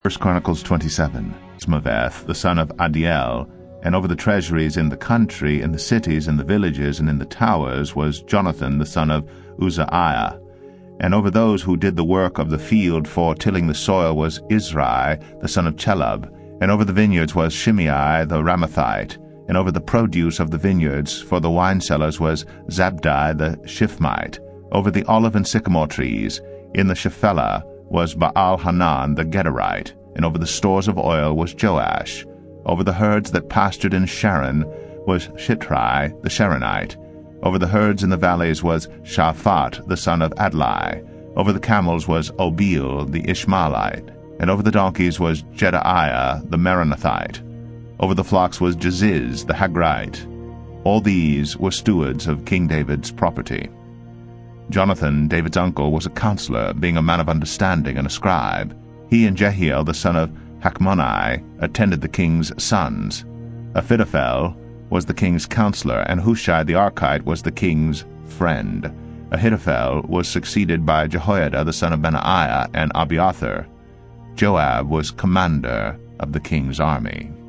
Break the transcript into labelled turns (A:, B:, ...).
A: 1 Chronicles 27. Asmaveth, the son of Adiel, and over the treasuries in the country, in the cities, in the villages, and in the towers was Jonathan, the son of Uzziah. And over those who did the work of the field for tilling the soil was Izri, the son of Chelub. And over the vineyards was Shimei the Ramathite. And over the produce of the vineyards for the wine cellars was Zabdi the Shifmite. Over the olive and sycamore trees in the Shephelah was Baal-Hanan the Gederite. And over the stores of oil was Joash. Over the herds that pastured in Sharon was Shitrai the Sharonite. Over the herds in the valleys was Shaphat the son of Adlai. Over the camels was Obil the Ishmaelite. And over the donkeys was Jedaiah the Meronothite. Over the flocks was Jaziz the Hagrite. All these were stewards of King David's property. Jonathan, David's uncle, was a counselor, being a man of understanding and a scribe. He and Jehiel the son of Hachmoni attended the king's sons. Ahithophel was the king's counselor, and Hushai the Archite was the king's friend. Ahithophel was succeeded by Jehoiada the son of Benaiah and Abiathar. Joab was commander of the king's army.